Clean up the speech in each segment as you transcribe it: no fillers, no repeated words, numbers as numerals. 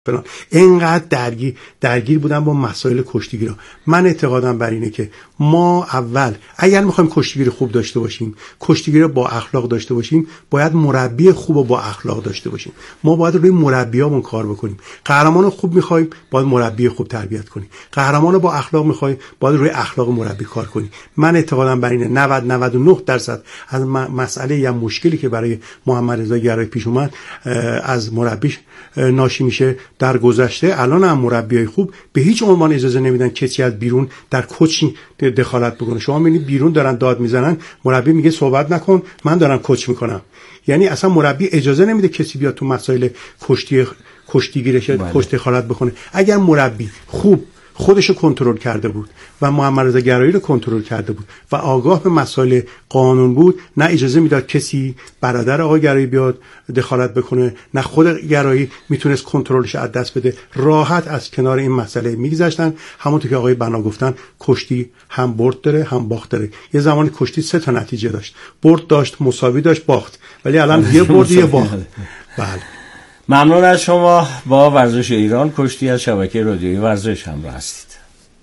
فلان، اینقدر درگیر بودن با مسائل کشتیگیری. من اعتقادم بر اینه که ما اول اگر میخوایم کشتیگیری خوب داشته باشیم، کشتیگیری با اخلاق داشته باشیم، باید مربی خوب و با اخلاق داشته باشیم. ما باید روی مربیامون کار بکنیم. قهرمان خوب میخوایم، باید مربی خوب تربیت کنیم. قهرمان با اخلاق میخوایم، باید روی اخلاق مربی کار کنیم. من اعتقادم بر اینه 99% از مسئله یا مشکلی که برای محمد رضا گرایی پیش اومد از مربیش ناشی میشه. در گذشته الان هم مربیای خوب به هیچ عنوان اجازه نمیدن کسی از بیرون در کوچینگ دخالت بکنه. شما میبینید بیرون دارن داد میزنن، مربی میگه صحبت نکن، من دارم کوچ میکنم. یعنی اصلا مربی اجازه نمیده کسی بیاد تو مسائل کشتیگیری کشتی دخالت بکنه. اگر مربی خوب خودشو کنترل کرده بود و محمد رضا گرایی رو کنترل کرده بود و آگاه به مسائل قانون بود، نه اجازه میداد کسی برادر آقای گرایی بیاد دخالت بکنه، نه خود گرایی میتونست کنترلش از دست بده. راحت از کنار این مسئله میگذشتن. همونطور که آقای بنا گفتن، کشتی هم برد داره هم باخت داره. یه زمانی کشتی 3 تا نتیجه داشت، برد داشت، مساوی داشت، باخت. ولی الان یه برد یه باخت. بله. ممنون از شما. با ورزش ایران کشتی از شبکه رادیویی ورزش همراه هستید.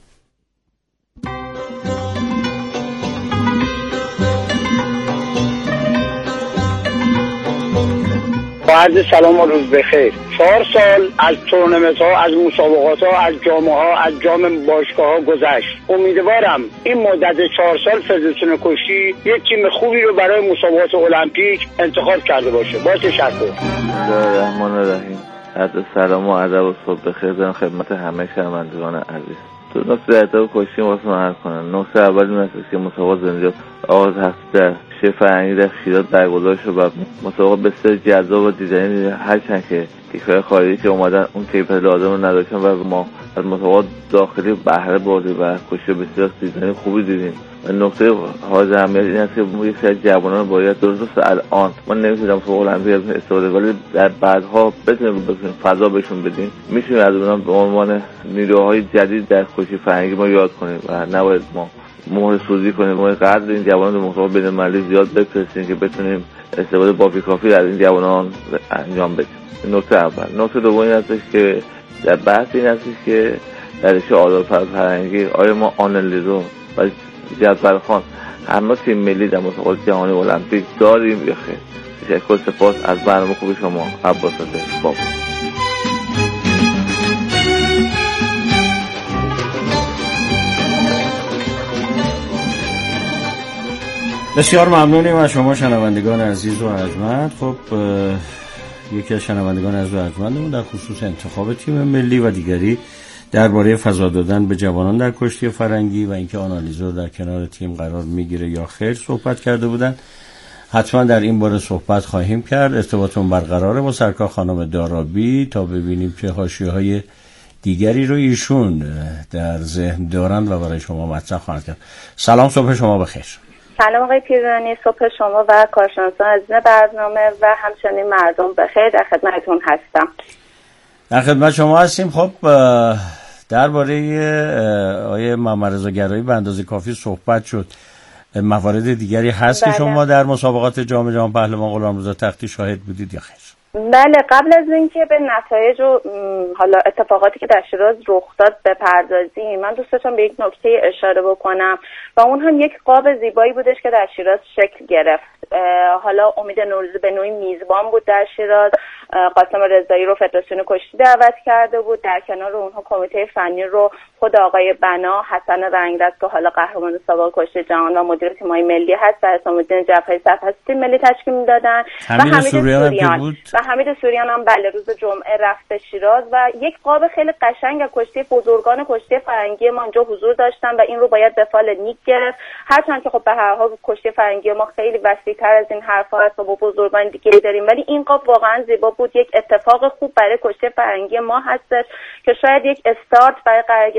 با عرض سلام و روز بخیر. 4 سال از تورنمنت ها، از مسابقات ها، از جام ها، از جام باشگاه ها گذشت. امیدوارم این مدت 4 سال فدراسیون کشتی یک تیم خوبی رو برای مسابقات المپیک انتخاب کرده باشه. با تشکر. الرحمن الرحیم. عرض سلام و ادب و صبح بخیر دارم خدمت همه شنوندگان عزیز. تو نقطه ارتباط کشتی واسه من عرض کنم. نقطه اول این است که مسابقات زنجان آغاز هفته در شهر فرهنگی در شیراز برگزار شد و مسابقات بسیار جذاب و دیدنی، هرچند که کشورهای خارجی که اومدن اون کیفیت لازم رو نداشتن و ما از مسابقات داخلی بهره بردیم و کشتی بسیار دیدنی خوبی دیدیم. نقطه حائز اهمیت این است که یک سری جوانان باید درست الان ما نمیتونیم مسابقات المپیک استفاده، ولی در بعدها بتونیم فضا بهشون بدیم، میتونیم از اونها به عنوان نیروهای جدید در کشتی فرهنگی ما یاد کنیم و نباید ما مهر سوزی کنیم. ما قدر این جوانان به مسابقات بین‌المللی زیاد بفرستیم که بتونیم استفاده کافی از این جوانان انجام بدیم. نکته اول. نکته دوم این است که در بحث این است که در رشته آداب فرهنگی آیا ما آنالیزو و جعفر خان همه تیم ملی در مسابقات جهانی المپیک داریم یا خیر؟ تشکر، سپاس از برنامه خوب شما. عباس بابا. بسیار ممنونیم از شما شنوندگان عزیز و ارجمند. خب یکی از شنوندگان عزیز و ارجمندمون در خصوص انتخاب تیم ملی و دیگری درباره فضا دادن به جوانان در کشتی فرنگی و اینکه آنالیزور در کنار تیم قرار میگیره یا خیر صحبت کرده بودن. حتما در این باره صحبت خواهیم کرد. ارتباطمون برقراره با سرکار خانم دارابی تا ببینیم چه حاشیه‌های دیگری رو ایشون در ذهن دارن و برای شما مطرح خواهند کرد. سلام، صبح شما بخیر. سلام آقای پیرانی، صبح شما و کارشناسان عزیز برنامه و همچنین مردم بخیر. در خدمتتون هستم. در خدمت شما هستیم. خب درباره آقای محمد رضا گرایی به اندازه کافی صحبت شد. موارد دیگری هست که شما در مسابقات جام جهانی پهلوان غلامرضا تختی شاهد بودید یا خیر؟ بله، قبل از اینکه به نتایج و حالا اتفاقاتی که در شیراز رخ داد بپردازیم، من دوست داشتم به یک نکته اشاره بکنم و اون هم یک قاب زیبایی بودش که در شیراز شکل گرفت. حالا امید نوروزی به نوعی میزبان بود در شیراز. قاسم رضایی رو فدراسیون کشتی دعوت کرده بود. در کنار اونها کمیته فنی رو خود آقای بنا، حسن رنگدست که حالا قهرمان مسابقات کشتی جهان و مدیر تیم‌های ملی هست، و حسام الدین جعفری صدر تیم ملی تشکیل میدادن و حمید سوریان هم بله روز جمعه رفت شیراز و یک قاب خیلی قشنگ از کشتی بزرگان کشتی فرنگی ما اونجا حضور داشتن و این رو باید به فال نیک گرفت. هرچند که خب به هر حال کشتی فرنگی ما خیلی وسیع‌تر از این حرفا هست و با بزرگان دیگه داریم، ولی این قاب واقعا زیبا بود. یک اتفاق خوب برای کشتی فرنگی ما هستش که شاید یک استارت برای قرار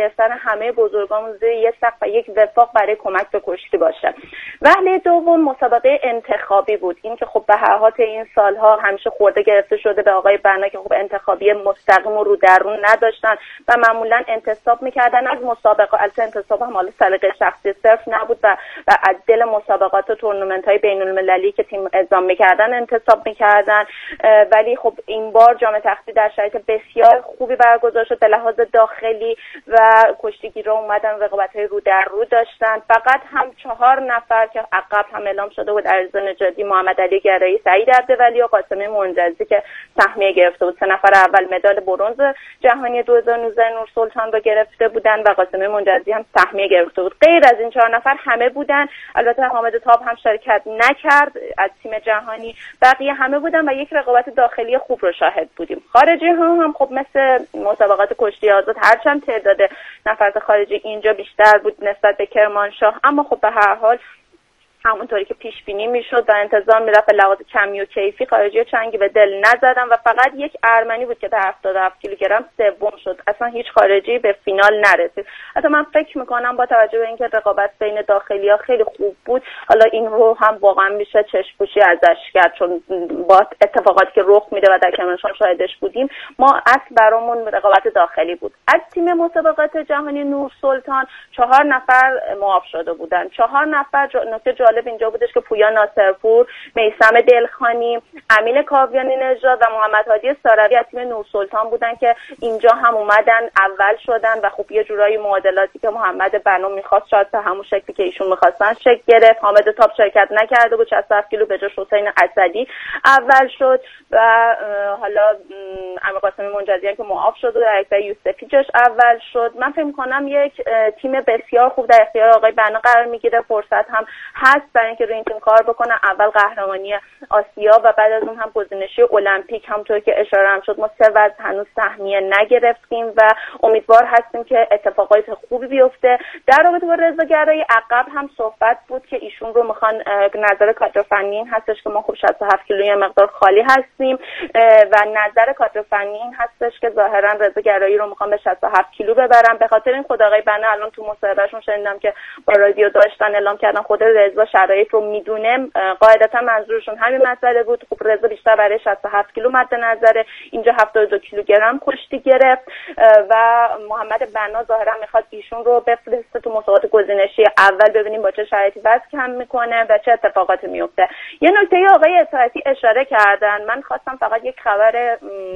گرفتن همه بزرگامون زیر یک سقف و یک وفاق برای کمک به کشتی باشه. وهله دوم مسابقه انتخابی بود. این که خب به هر حال این سالها همیشه خورده گرفته شده به آقای بنا که خب انتخابی مستقیم و رو در رو نداشتن و معمولا انتصاب میکردن از مسابقه. البته انتصاب هم حالا سلیقه شخصی صرف نبود و از دل مسابقات و تورنمنت‌های بین‌المللی که تیم اعزام میکردن انتصاب میکردن. ولی خب این بار جام تختی در شرایط بسیار خوبی برگزار شد به لحاظ داخلی و کشتیگیرا اومدن رقابت‌های رو در رو داشتن. فقط هم 4 نفر که عقب هم اعلام شده بود، علیرضا نژادی، محمد علی گرایی، سعید عبدولی و قاسمی منجزی که سهمیه گرفته بود. 3 نفر اول مدال برنز جهانی 2019 نورسلطان رو گرفته بودن و قاسمی منجزی هم سهمیه گرفته بود. غیر از این 4 نفر همه بودن. البته حامد تاب هم شرکت نکرد از تیم جهانی، بقیه همه بودن و یک رقابت داخلی خوب رو شاهد بودیم. خارجی هم خب مثل مسابقات کشتی آزاد هرچند تعداد نفرات خارجی اینجا بیشتر بود نسبت به کرمانشاه، اما خب به هر حال همونطوری که پیش بینی میشد و انتظار میرفت به لحاظ کمی و کیفی خارجی چنگی به دل نزدن و فقط یک ارمنی بود که در 77 کیلوگرم سوم شد. اصلا هیچ خارجی به فینال نرسید. حتی من فکر میکنم با توجه به اینکه رقابت بین داخلی‌ها خیلی خوب بود، حالا این رو هم واقعا میشه چشم‌پوشی ازش کرد، چون با اتفاقاتی که رخ میده و در کرمانشاه شاهدش بودیم، ما اصل برامون رقابت داخلی بود. از تیم مسابقات جهانی نورسلطان 4 نفر معاف شده بودن. 4 نفر نکته جالب اینجا بودش که پویا ناصرپور، میثم دلخانی، امین کاویانی نژاد و محمد هادی ساروی از تیم نورسلطان بودن که اینجا هم اومدن اول شدن و خب یه جورایی معادلاتی که محمد بنا می‌خواست شاید به همون شکلی که ایشون می‌خواستن شکل گرفت. حامد تاب شرکت نکرده بود، 67 کیلو به جاش حسین اسدی اول شد و حالا امیر قاسمی منجزی که معاف شد و در اکبر یوسفی جاش اول شد. من فکر می‌کنم یک تیم بسیار خوب در اختیار آقای بنا قرار می‌گیره. فرصت هم هست برای اینکه روی این تیم کار بکنن. اول قهرمانی آسیا و بعد از اون هم گزینشی المپیک، همونطور که اشاره هم شد ما 3 وزن هنوز سهمیه نگرفتیم و امیدوار هستیم که اتفاقات خوبی بیفته. در رابطه با رضا گرایی عقب هم صحبت بود که ایشون رو میخوان، نظر کادر فنی این هستش که ما خب 67 کیلو یه مقدار خالی هستیم و نظر کادر فنی این هستش که ظاهرا رضا گرایی رو میخوان به 67 کیلو ببرن. به خاطر این خود آقای بنا الان تو مصاحبهشون شنیدم که با رادیو داشتن اعلام کردن خود رضا شرایط رو میدونه، قاعدتا منظورشون همین مسئله بود. خب رضا بیشتر برای 67 کیلو مد نظره، اینجا 72 کیلوگرم کشتی گرفت و محمد بنا ظاهرا میخواد ایشون رو بفرسته تو مسابقات گزینشی اول ببینیم با چه شرایطی وزن کم میکنه و چه اتفاقاتی میفته. یه نکته آقای اطاعتی اشاره کردن، من خواستم فقط یک خبر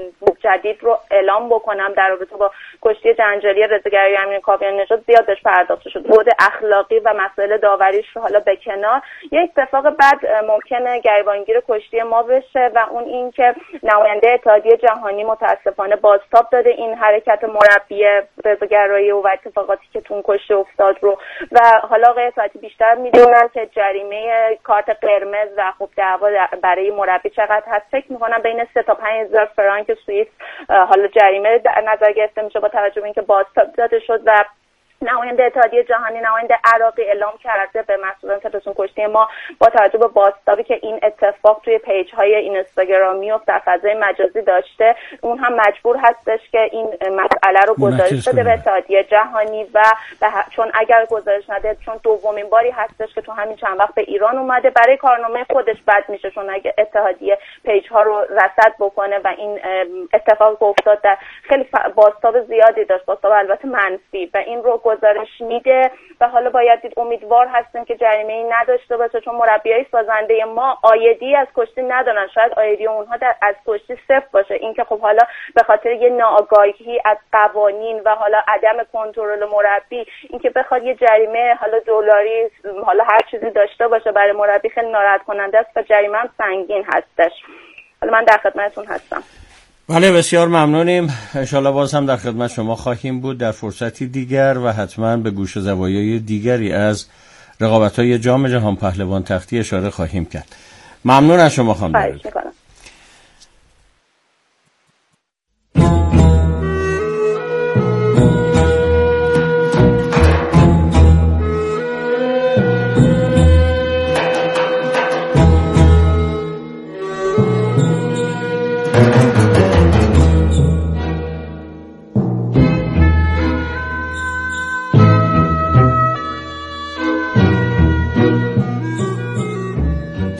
جدید رو اعلام بکنم در رابطه با کشتی جنجالی رضا گرایی امین کاویانی نژاد. زیاد بهش پرداخته شد، بود اخلاقی و مسائل داوریش رو حالا به کنار، یک اتفاق بد ممکنه گریبانگیر کشتی ما بشه و اون این که نماینده اتحادیه جهانی متاسفانه بازتاب داده این حرکت مربی رضا گرایی و اتفاقاتی که تو کشتی افتاد رو و حالا آقای اطاعتی بیشتر میدونن که جریمه کارت قرمز و خب دعوا برای مربی چقدر هست. فکر میکنم بین 3 تا 5,000 فرانک سوئیس حالا جریمه در نظر گرفته میشه با توجه به اینکه بازتاب داده شد و نماینده اتحادیه جهانی، نماینده عراقی اعلام کرده به مسئولان فدراسیون کشتی ما با توجه به بازتابی که این اتفاق توی پیج‌های اینستاگرامی و در فضای مجازی داشته، اون هم مجبور هستش که این مسئله رو گزارش بده به اتحادیه جهانی و چون اگر گزارش نده، چون دومین باری هستش که تو همین چند وقت به ایران اومده، برای کارنامه خودش بد میشه چون اگه اتحادیه پیج‌ها رو رصد بکنه و این اتفاق افتاد در خیلی بازتاب زیادی داشت، بازتاب البته منفی و این رو گزارش میده و حالا باید دید. امیدوار هستیم که جریمه‌ای نداشته باشه چون مربیای سازنده ما عایدی از کشتی ندارن، شاید عایدی اونها از کشتی صفر باشه. اینکه خب حالا به خاطر یه ناآگاهی از قوانین و حالا عدم کنترل مربی اینکه بخواد یه جریمه حالا دلاری حالا هر چیزی داشته باشه برای مربی خیلی ناراحت کننده است و جریمه هم سنگین هستش. حالا من در خدمتتون هستم. بله بسیار ممنونیم. انشالله باز هم در خدمت شما خواهیم بود در فرصتی دیگر و حتما به گوش زوایای دیگری از رقابت‌های جام جهان پهلوان تختی اشاره خواهیم کرد. ممنون از شما خانم.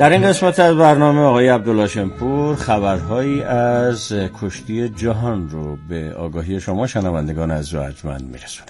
در این قسمت از برنامه آقای عبدالله شمپور خبرهایی از کشتی جهان رو به آگاهی شما شنوندگان عزیز و ارجمند میرسونند.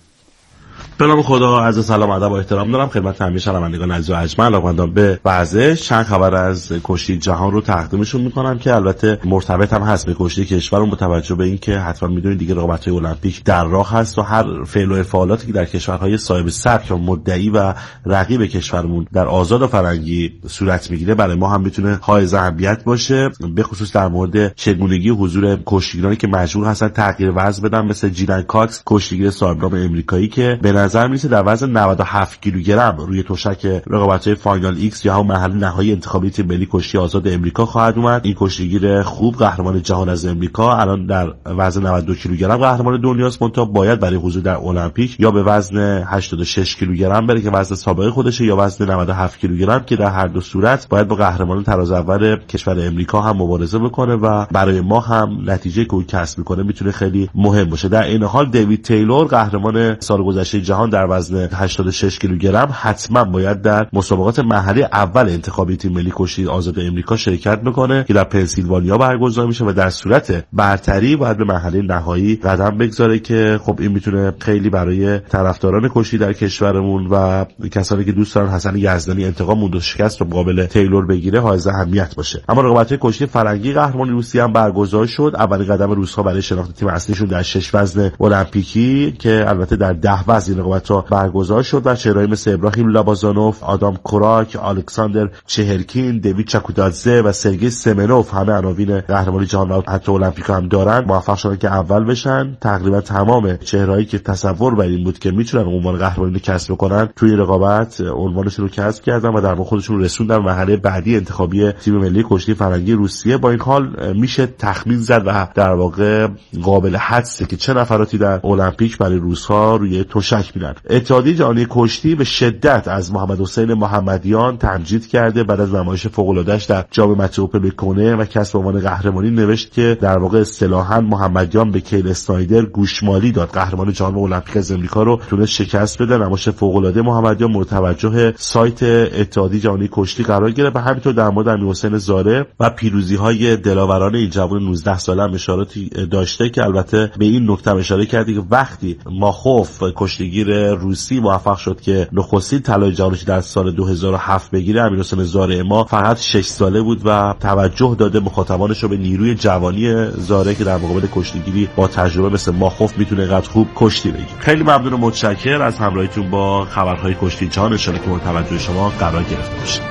به نام خدا، عرض سلام ادب و احترام دارم خدمت همه شنوندگان عزیز و ارجمند. علاقه‌مندان به ورزش چند خبر از کشتی جهان رو تقدیمشون میکنم که البته مرتبط هم هست به کشتی کشورمون، با توجه به اینکه حتما میدونید دیگه رقابت‌های المپیک در راه هست و هر فعل و افعالاتی که در کشورهای صاحب سبک و مدعی و رقیب کشورمون در آزاد و فرنگی صورت میگیره برای ما هم میتونه حائز اهمیت باشه، به خصوص در مورد چگونگی حضور کشتیگیرانی که مجبور هستن تغییر وزن بدن، مثل جیلن کاکس کشتیگیر صاحب نام آمریکایی که به نظر میرسه در وزن 97 کیلوگرم روی تشک رقابت‌های فاینال ایکس یا هم مرحله نهایی انتخابی تیم ملی کشتی آزاد امریکا خواهد اومد. این کشتیگیر خوب قهرمان جهان از امریکا الان در وزن 92 کیلوگرم قهرمان دنیاست، منتها باید برای حضور در المپیک یا به وزن 86 کیلوگرم بره که وزن سابق خودشه یا وزن 97 کیلوگرم که در هر دو صورت باید با قهرمان تراز اول کشور امریکا هم مبارزه بکنه و برای ما هم نتیجه که او کسب میکنه میتونه خیلی مهم باشه. در این حال دیوید تیلور قهرمان سال گذشته جهان در وزن 86 کیلوگرم حتما باید در مسابقات محلی اول انتخابی تیم ملی کشتی آزاد امریکا شرکت بکنه که در پنسیلوانیا برگزار میشه و در صورت برتری باید به مرحله نهایی قدم بگذاره که خب این میتونه خیلی برای طرفداران کشتی در کشورمون و کسانی که دوست دارن حسن یزدانی انتقام و شکست رو مقابل تیلور بگیره حائز اهمیت باشه. اما رقابت‌های کشتی فرنگی قهرمانی روسیه هم برگزار شد. اولین قدم روس‌ها برای شناخت تیم اصلیشون در 6 وزن المپیکی که البته در 10 وزن رقابت‌ها برگزار شد و چهره‌ای مثل ابراهیم لابازانوف، آدام کوراک، الکساندر چهرکین، دیوید چاکودادزه و سرگئی سمنوف همه عناوین قهرمانی جهان و حتی المپیک هم دارن، موفق شدن که اول بشن. تقریبا تمام چهرهایی که تصور بر این بود که میتونن عنوان قهرمانی رو کسب کنن توی رقابت عنوانشون رو کسب کردن و در واقع خودشون رسوندن مرحله بعدی انتخابی تیم ملی کشتی فرنگی روسیه. با این حال میشه تخمین زد و در واقع قابل حدسه که چه نفراتی در المپیک برای روس‌ها روی تشک میرن. اتحادیه جهانی کشتی به شدت از محمد حسین محمدیان تمجید کرده بعد از نمایش فوق‌العاده‌اش در جام متروپول میکنه و کسب عنوان قهرمانی نوشت که در واقع اصطلاحاً محمدیان به کیل اسنایدر گوشمالی داد. قهرمان جهان المپیک از امریکا رو تونست شکست بده. نمایش فوق‌العاده محمدیان مورد توجه سایت اتحادیه جهانی کشتی قرار گرفت و همینطور در مورد امیرحسین زاره و پیروزی‌های دلاورانه این جوان 19 ساله هم اشاراتی داشته که البته به این نکته اشاره کرده که وقتی ماخوف کشتیگیر روسی موفق شد که نخستین طلای جهانی در سال 2007 بگیره، امیرحسین زاره ما فقط 6 ساله بود و توجه داده مخاطبانش رو به نیروی جوانی زاره که در مقابل کشتیگیری با تجربه مثل ماخوف میتونه اینقدر خوب کشتی بگیره. خیلی ممنون و متشکرم از همراهیتون با خبرهای کشتی جهان. ان شاءالله که مورد توجه شما قرار گرفته باشه.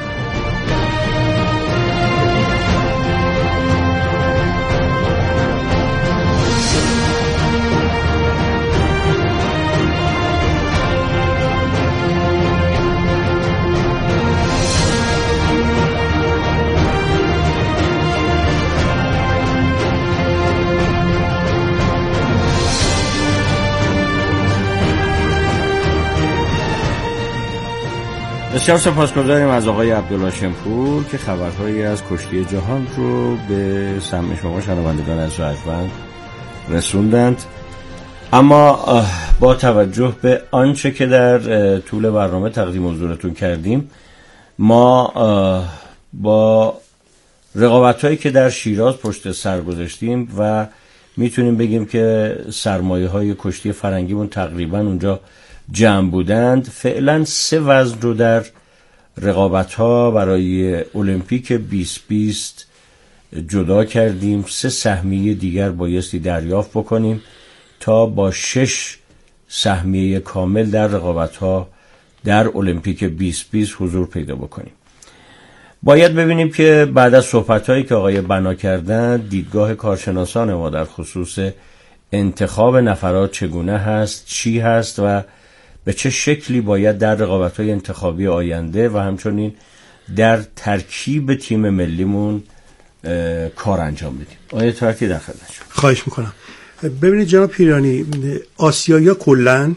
بسیار سپاسگزاریم از آقای عبدالله شمپور که خبرهایی از کشتی جهان رو به سمع شما شنوندگان از ارجمند رسوندند. اما با توجه به آنچه که در طول برنامه تقدیم حضورتون کردیم، ما با رقابت‌هایی که در شیراز پشت سر گذاشتیم و میتونیم بگیم که سرمایه‌های کشتی فرنگیمون تقریبا اونجا جمع بودند، فعلا 3 وزن رو در رقابت‌ها برای المپیک 2020 جدا کردیم. 3 سهمیه دیگر بایستی دریافت بکنیم تا با 6 سهمیه کامل در رقابت‌ها در المپیک 2020 حضور پیدا بکنیم. باید ببینیم که بعد از صحبت‌هایی که آقای بنا کردن، دیدگاه کارشناسان ما در خصوص انتخاب نفرات چگونه هست، چی هست و به چه شکلی باید در رقابت‌های انتخابی آینده و همچنین در ترکیب تیم ملیمون کار انجام بدیم. آقای ترکی در خدمت شما. خواهش میکنم. ببینید جناب پیرانی، آسیایی‌ها کلاً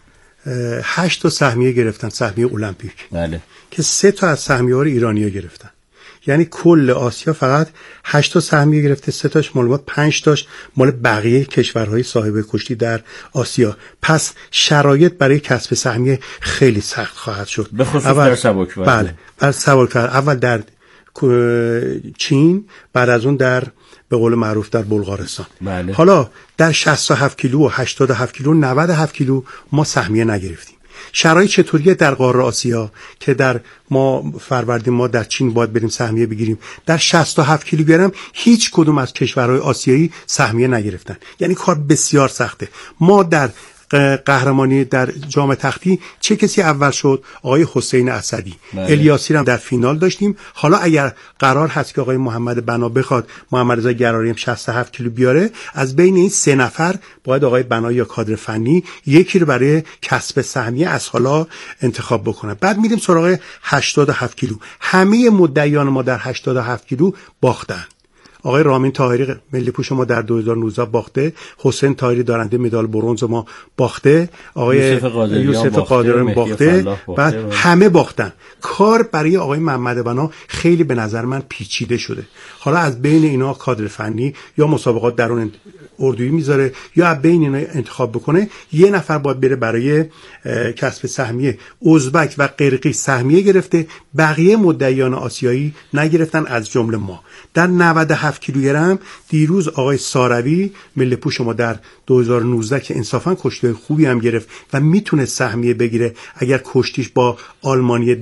8 تا سهمیه گرفتن، سهمیه المپیک. بله. که 3 تا از سهمیه‌ها رو ایرانی‌ها گرفتن. یعنی کل آسیا فقط 8 تا سهمیه گرفته، 3 تاش مال ما، 5 تاش مال بقیه کشورهای صاحب کشتی در آسیا. پس شرایط برای کسب سهمیه خیلی سخت خواهد شد. به خصوص در سبک. بله، در سبک. اول در چین، بعد از اون در به قول معروف در بلغارستان. بله. حالا در 67 کیلو و 87 کیلو 97 کیلو ما سهمیه نگرفتیم. شرایط چطوریه در قاره آسیا که در فروردین ما در چین باید بریم سهمیه بگیریم؟ در 67 کیلوگرم هیچ کدوم از کشورهای آسیایی سهمیه نگرفتن. یعنی کار بسیار سخته. ما در قهرمانی در جام تختی چه کسی اول شد؟ آقای حسین اسدی. الیاسی هم در فینال داشتیم. حالا اگر قرار هست که آقای محمد بنا بخواد محمد رضا گراری هم 67 کیلو بیاره، از بین این 3 نفر باید آقای بنا یا کادر فنی یکی رو برای کسب سهمیه از حالا انتخاب بکنه. بعد میریم سراغ 87 کیلو. همه مدعیان ما در 87 کیلو باختن. آقای رامین طاهری ملی پوش ما در 2019 باخته، حسین طاهری دارنده مدال برنز ما باخته، آقای یوسف قادریان باخته، بعد همه باختن. کار برای آقای محمد بنا خیلی به نظر من پیچیده شده. حالا از بین اینا کادر فنی یا مسابقات درون اردویی میذاره یا از بین اینا انتخاب بکنه. یه نفر باید بره برای کسب سهمیه. ازبک و قرقیز سهمیه گرفته، بقیه مدعیان آسیایی نگرفتن از جمله ما. در 97 کیلوگرم دیروز آقای ساروی ملی پوش ما در 2019 که انصافا کشتی خوبی هم گرفت و میتونه سهمیه بگیره اگر کشتیش با آلمانی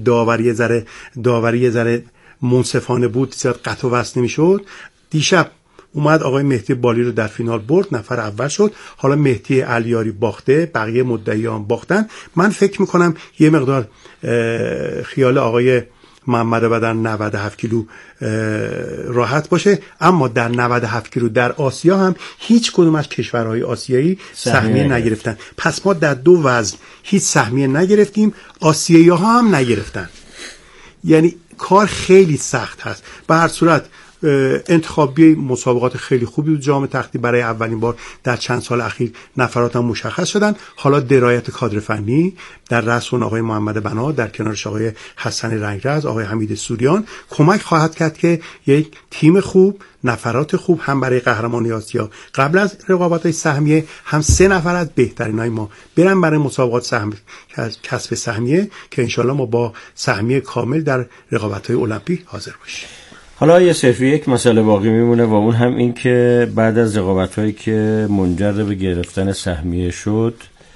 داوری ذره منصفانه بود، زیاد قطع و وصل نمیشد. دیشب اومد آقای مهدی بالی رو در فینال برد، نفر اول شد. حالا مهدی علیاری باخته، بقیه مدعیان باختن. من فکر میکنم یه مقدار خیال آقای محمد و در 97 کیلو راحت باشه، اما در 97 کیلو در آسیا هم هیچ کدوم از کشورهای آسیایی سهمیه نگرفتن. پس ما در 2 وزن هیچ سهمیه نگرفتیم، آسیایی ها هم نگرفتن. یعنی کار خیلی سخت هست. به هر صورت انتخابی مسابقات خیلی خوبی بود. جام تختی برای اولین بار در چند سال اخیر نفرات هم مشخص شدن. حالا درایت کادر فنی در رأس اون آقای محمد بنا، در کنارش آقای حسن رنگرز، آقای حمید سوریان کمک خواهد کرد که یک تیم خوب، نفرات خوب هم برای قهرمانی آسیا قبل از رقابت‌های سهمیه هم 3 نفر از بهترینای ما برن برای مسابقات کسب سهمیه که انشالله ما با سهمیه کامل در رقابت‌های المپیک حاضر باشیم. حالا یه صرف یک مسئله باقی میمونه و اون هم این که بعد از رقابت‌هایی که منجر به گرفتن سهمیه شد،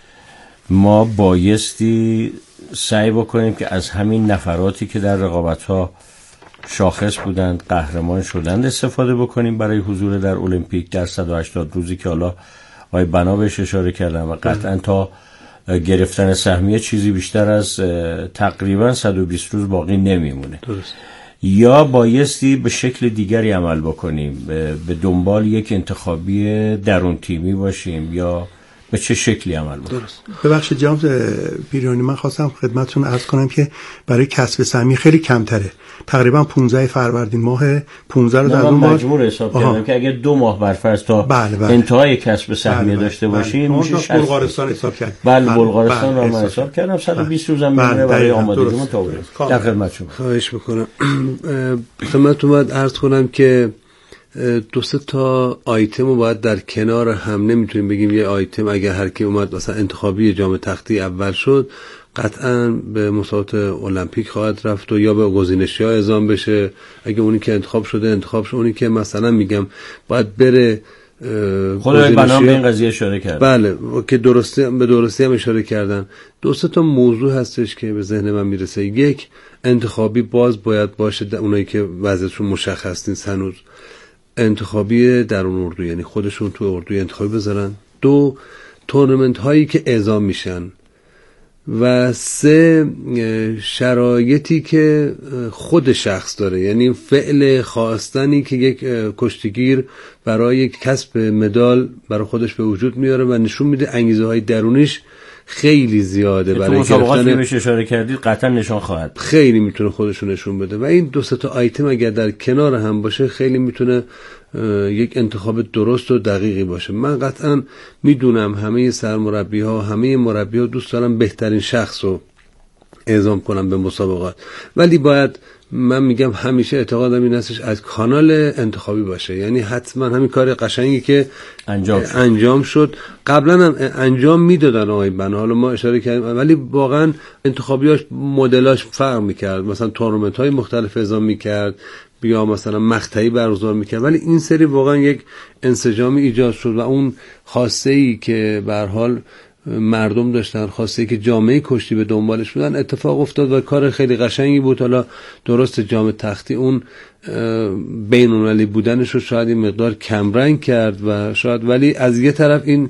ما بایستی سعی بکنیم که از همین نفراتی که در رقابت‌ها شاخص بودند، قهرمان شدند، استفاده بکنیم برای حضور در المپیک در 180 روزی که حالا آقای بنا بهش اشاره کردن و قطعا تا گرفتن سهمیه چیزی بیشتر از تقریبا 120 روز باقی نمیمونه. درست. یا بایستی به شکل دیگری عمل بکنیم، به دنبال یک انتخابی درون تیمی باشیم یا به چه شکلی عمل بکنیم؟ درست. ببخشید جناب پیرانی، من خواستم خدمتتون عرض کنم که برای کسب سهمیه خیلی کمتره. تقریبا 15 فروردین ماه 15 رو در اون ماه مجبور حساب کردم که اگر 2 ماه برفرض تا انتهای کسب سهمیه داشته باشیم میشه 60. بلغارستان حساب کرد. بله بلغارستان رو من حساب کردم 120 روزم میمونه برای آمادگیمون تا برسیم. در خدمت شما. خواهش میکنم. خدمتتون باید عرض کنم که 2-3 تا آیتم رو باید در کنار هم، نمیتونیم بگیم یه آیتم اگر هر کی اومد مثلا انتخابی جام تختی اول شد قطعا به مسابقات المپیک خواهد رفت و یا به گزینشی‌ها اعزام بشه. اگه اونی که انتخاب شده، اونی که مثلا میگم باید بره خدای بنا به این قضیه اشاره کرد. بله که به درستی هم اشاره کردن. 2-3 تا موضوع هستش که به ذهن من میرسه. یک، انتخابی باز باید باشه اونایی که وضعیتشون مشخص نیست هنوز، انتخابی درون اردو، یعنی خودشون تو اردوی انتخابی بذارن. 2، تورنمنت هایی که اعزام میشن. و 3، شرایطی که خود شخص داره، یعنی فعل خواستنی که یک کشتیگیر برای کسب مدال برای خودش به وجود میاره و نشون میده انگیزه های درونیش خیلی زیاده برای گرفتن. بهش اشاره کردید قطعا نشان خواهد، خیلی میتونه خودشون نشون بده و این 2-3 تا آیتم اگر در کنار هم باشه خیلی میتونه یک انتخاب درست و دقیقی باشه. من قطعا میدونم همه سرمربی ها، همه مربی ها دوست دارن بهترین شخص رو اعزام کنن به مسابقات، ولی باید من میگم همیشه اعتقادم این هستش از کانال انتخابی باشه، یعنی حتما همین کار قشنگی که انجام شد قبلا هم انجام میدادن آقای بنا، حالا ما اشاره کردیم، ولی واقعا انتخابیاش مدلاش فرق میکرد، مثلا تورنمنت های مختلف اعلام میکرد یا مثلا مقطعی برگزار میکرد، ولی این سری واقعا یک انسجامی ایجاد شد و اون خواسته ای که به هر حال مردم داشتن، خواسته ای که جامعه کشتی به دنبالش بودن اتفاق افتاد و کار خیلی قشنگی بود. حالا درست جام تختی اون بین‌المللی بودنش رو شاید این مقدار کمرنگ کرد و شاید، ولی از یه طرف این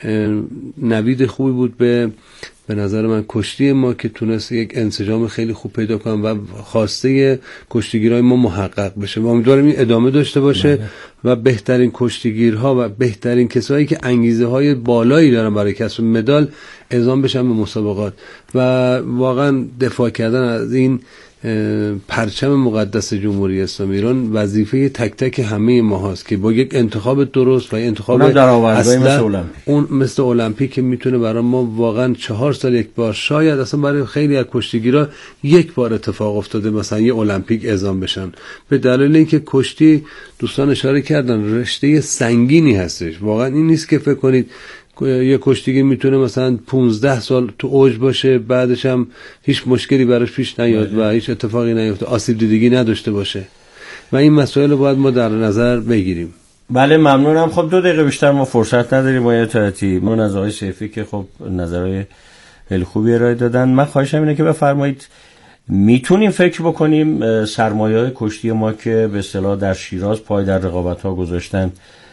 نوید خوبی بود به نظر من کشتی ما که تونست یک انسجام خیلی خوب پیدا کنه و خواسته کشتیگیرای ما محقق بشه و امیدوارم این ادامه داشته باشه و بهترین کشتیگیرها و بهترین کسایی که انگیزه های بالایی دارن برای کسب مدال اعزام بشن به مسابقات و واقعا دفاع کردن از این پرچم مقدس جمهوری اسلامی ایران وظیفه تک تک همه ما هست که با یک انتخاب درست و انتخاب اصلا اون مثل المپیک که میتونه برای ما واقعا 4 سال یک بار، شاید اصلا برای خیلی از کشتیگیرا یک بار اتفاق افتاده مثلا یه المپیک اعزام بشن، به دلیل اینکه کشتی دوستان اشاره کردن رشته سنگینی هستش. واقعا این نیست که فکر کنید یه کشتیگیر میتونه مثلا 15 سال تو اوج باشه بعدش هم هیچ مشکلی براش پیش نیاد و هیچ اتفاقی نیفته، آسیب دیدگی نداشته باشه و این مسائل رو باید ما در نظر بگیریم. بله ممنونم. خب 2 دقیقه بیشتر ما فرصت نداریم با اطاعتی. من از آقای سیفی که خب نظرهای خیلی خوبی ارائه دادن، من خواهشم اینه که بفرمایید میتونیم فکر بکنیم سرمایه‌های کشتی ما که به اصطلاح در شیراز پای در رقابت‌ها گذاشتن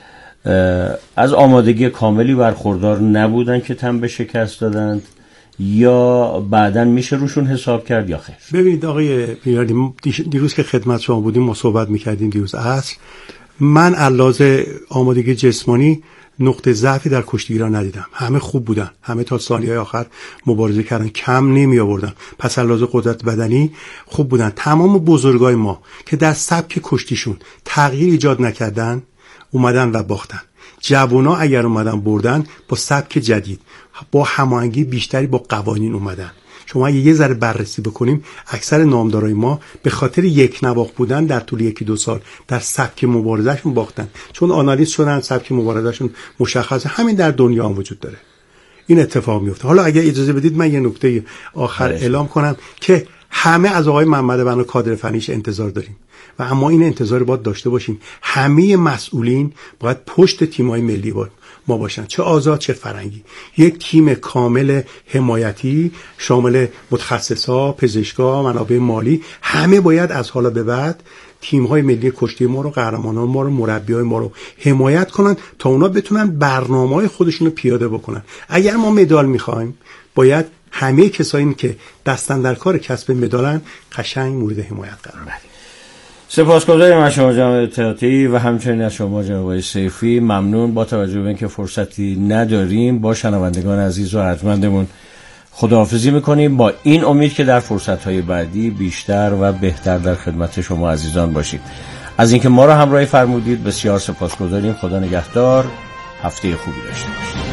از آمادگی کاملی برخوردار نبودن که تن به شکست دادند یا بعداً میشه روشون حساب کرد یا خیر؟ ببینید آقای پیرانی، دیروز که خدمت شما بودیم ما صحبت میکردیم دیروز عصر، من علاوه آمادگی جسمانی نقطه ضعفی در کشتیگیران ندیدم، همه خوب بودن، همه تا ثانیه‌های آخر مبارزه کردن، کم نمی آوردن، پس علاوه قدرت بدنی خوب بودن. تمام بزرگای ما که در سبک کشتیشون تغییر ایجاد نکردن اومدن و باختن. جوونا اگر اومدن بردن با سبک جدید، با هماهنگی بیشتری با قوانین اومدن. شما اگه یه ذره بررسی بکنیم اکثر نامدارای ما به خاطر یک نواخت بودن در طول 1-2 سال در سبک مبارزهشون باختن، چون آنالیز شدن سبک مبارزهشون مشخصه. همین در دنیا هم وجود داره، این اتفاق میفته. حالا اگه اجازه بدید من یه نکته آخر اعلام کنم که همه از آقای محمد بنا کادر فنیش انتظار داریم و اما این انتظار باید داشته باشیم همه مسئولین باید پشت تیم‌های ملی ما باشن، چه آزاد چه فرنگی، یک تیم کامل حمایتی شامل متخصصا، پزشکا، منابع مالی، همه باید از حالا به بعد تیم‌های ملی کشتی ما رو، قهرمانان ما رو، مربیای ما رو حمایت کنن تا اونا بتونن برنامه‌های خودشون رو پیاده بکنن. اگر ما مدال می‌خوایم باید همه کسایی که دستن در کار کسب مدالن قشنگ مورد حمایت قرار بدیم. سپاسگزاریم از شما جناب اطاعتی و همچنین از شما جناب سیفی. ممنون. با توجه به اینکه فرصتی نداریم با شنوندگان عزیز و ارجمندمون خداحافظی میکنیم، با این امید که در فرصت‌های بعدی بیشتر و بهتر در خدمت شما عزیزان باشیم. از اینکه ما را همراهی فرمودید بسیار سپاسگزاریم. خدا نگهدار. هفته خوبی داشته باشید.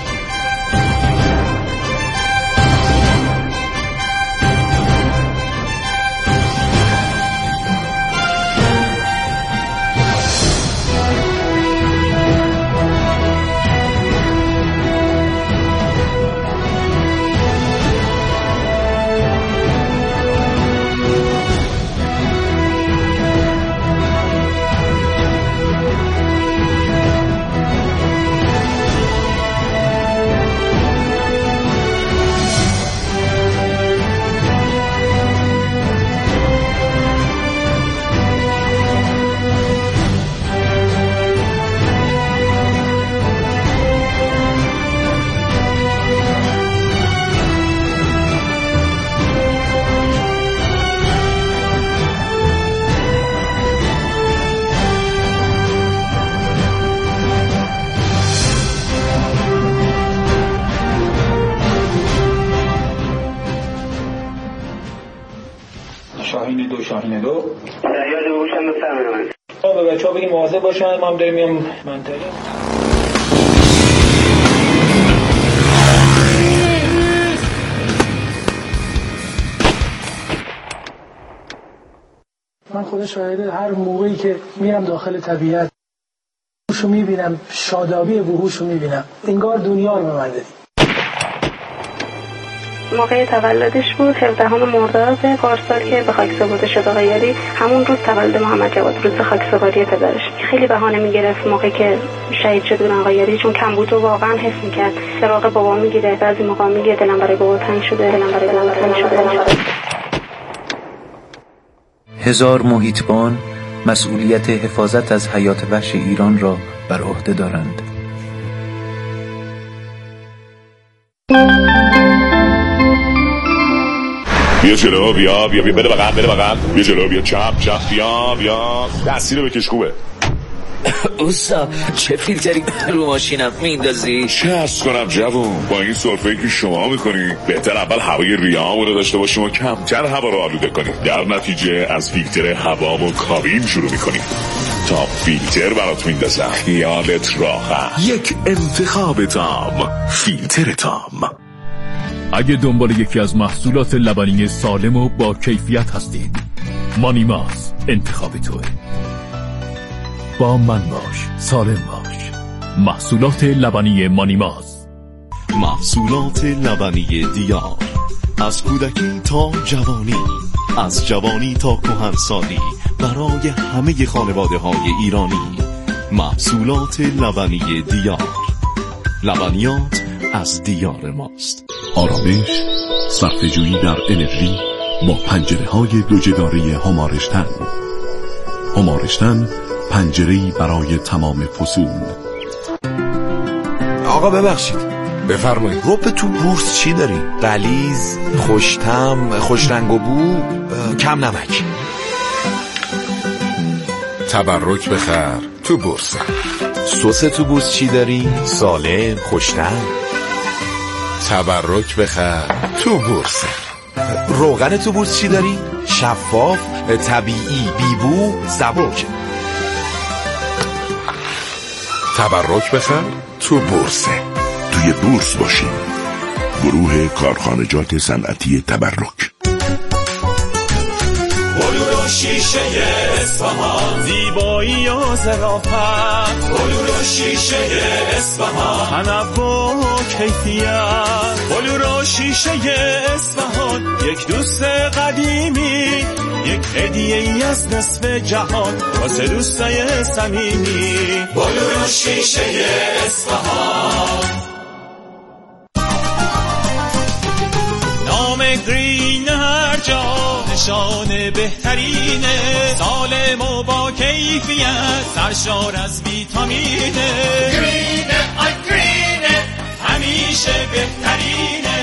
شاهین دو یاد باشم بفرمایید. به بچه‌ها بگیم مواظب باشن، ما هم داریم میام منطقه. خدا شاهده هر موقعی که میرم داخل طبیعت وحوشو میبینم، شادابی وحوشو میبینم، انگار دنیا رو به من دادی. موقع تولدش بود 17 مرداد پارسال که به خاک سپرده شد آقای یاری، همون روز تولد محمد جواد، روز خاکسپاری پدرش. خیلی بهانه میگرفت موقعی که شهید شد آقای یاری، چون کم بود و واقعا حس میکرد. سراغ بابا میگیره، بعضی موقع میگه دلم برای بابا تنگ شده، دلم برای بابا تنگ شده. هزار محیطبان مسئولیت حفاظت از حیات وحش ایران را بر عهده دارند. بیا جلو، بیا بده بقم بیا جلو، بیا چپ بیا دستی رو بکش. خوبه اوستا چه فیلتری رو ماشینم میندازی؟ چه عرض کنم جوون، با این سرفه‌ای که شما میکنی بهتر اول هوای ریه‌مون رو داشته باشیم و کمتر هوا رو آلوده کنیم. در نتیجه از فیلتر هوا و کابین شروع میکنیم تا فیلتر برات میندازم. خیالت راحت. یک انتخاب تام، فیلتر تام. اگه دنبال یکی از محصولات لبنی سالم و با کیفیت هستید، مانیماس انتخاب توه. با من باش، سالم باش. محصولات لبنی مانیماس. محصولات لبنی دیار، از کودکی تا جوانی، از جوانی تا کهنسالی، برای همه خانواده های ایرانی. محصولات لبنی دیار، لبنیات از دیار ماست. آرامش، صرفه‌جویی در انرژی با پنجره‌های دو جداره همارشتن. همارشتن، پنجره‌ای برای تمام فصول. آقا ببخشید، بفرمایید. رب تو بورس چی داری؟ غلیظ، خوش‌طعم، خوش رنگ و بو، کم نمک. تبرک بخر تو بورس. سس تو بورس چی داری؟ سالم، خوش‌طعم. تبرک بخر تو بورس. روغن تو بورس چی داری؟ شفاف، طبیعی، بیبو، سبک. تبرک بخر تو بورس. توی بورس باشیم. گروه کارخانجات صنعتی تبرک. بلور و شیشه اصفهان، زیبایی و ظرافت. بلور و شیشه اصفهان، تنوع و کیفیت. بلور و شیشه اصفهان، یک دوست قدیمی، یک هدیه ای از نصف جهان واسه دوستای صمیمی. بلور و شیشه اصفهان. نام گرین هر جا نشان بهترینه، سالم و با کیفیت، سرشار از ویتامینه. گرینه آی گرینه، همیشه بهترینه.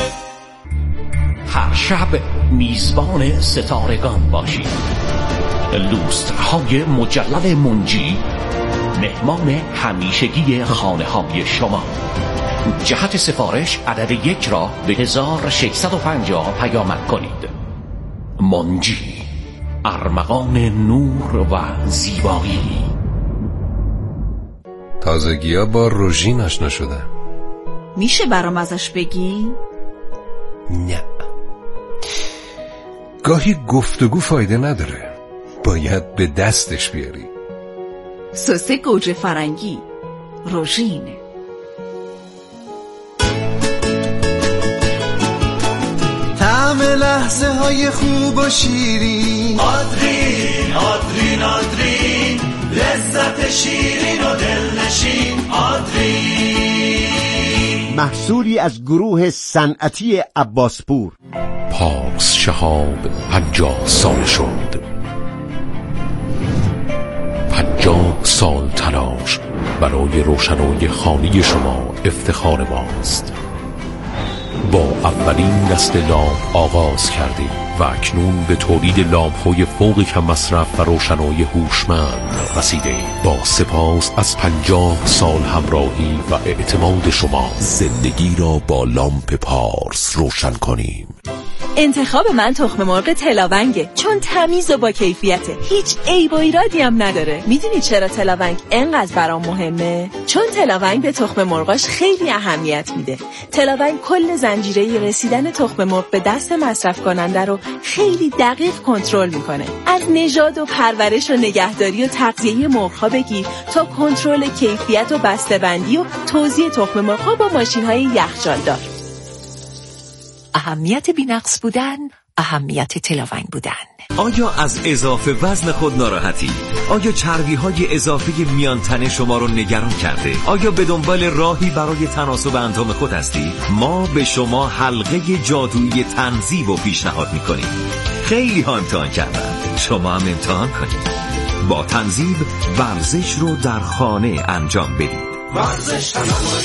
هر شب میزبان ستارگان باشید. لوسترهای مجلل منجی مهمان همیشگی خانه های شما. جهت سفارش عدد 1 را به 1650 پیامک کنید. منجی، ارمغان نور و زیبایی. تازگی‌ها با روژین آشنا شدم. میشه برام ازش بگی؟ نه، گاهی گفتگو فایده نداره، باید به دستش بیاری. سس گوجه فرنگی، روژین. طعم لحظه های خوب و شیرین. آدرین آدرین آدرین، لذت شیرین و دلنشین. آدرین، محصولی از گروه صنعتی عباسپور. پارس شهاب 50 سال شد. 50 سال تلاش برای روشنایی خانه شما افتخار ماست. با اولین نسل لامپ آغاز کردیم و اکنون به تولید لامپ‌های فوق کم مصرف و روشنایی هوشمند رسیدیم. با سپاس از 50 سال همراهی و اعتماد شما، زندگی را با لامپ پارس روشن کنیم. انتخاب من تخم مرغ تلاونگه، چون تمیز و با کیفیته، هیچ عیب و ایرادی هم نداره. میدونی چرا تلاونگ انقدر برام مهمه؟ چون تلاونگ به تخم مرغاش خیلی اهمیت میده. تلاونگ کل زنجیره رسیدن تخم مرغ به دست مصرف کننده رو خیلی دقیق کنترل میکنه. از نژاد و پرورش و نگهداری و تغذیه مرغ‌ها بگیر تا کنترل کیفیت و بسته‌بندی و توزیع تخم مرغ‌ها با ماشین‌های یخچالدار. اهمیت بی‌نقص بودن، اهمیت تلاونگ بودن. آیا از اضافه وزن خود ناراحتی؟ آیا چربی‌های اضافی میان تن شما رو نگران کرده؟ آیا به دنبال راهی برای تناسب اندام خود هستی؟ ما به شما حلقه جادویی تنظیف و پیشنهاد می‌کنیم. خیلی ها امتحان کردن، شما هم امتحان کنید. با تنظیف ورزش رو در خانه انجام بدید. ورزش تنوع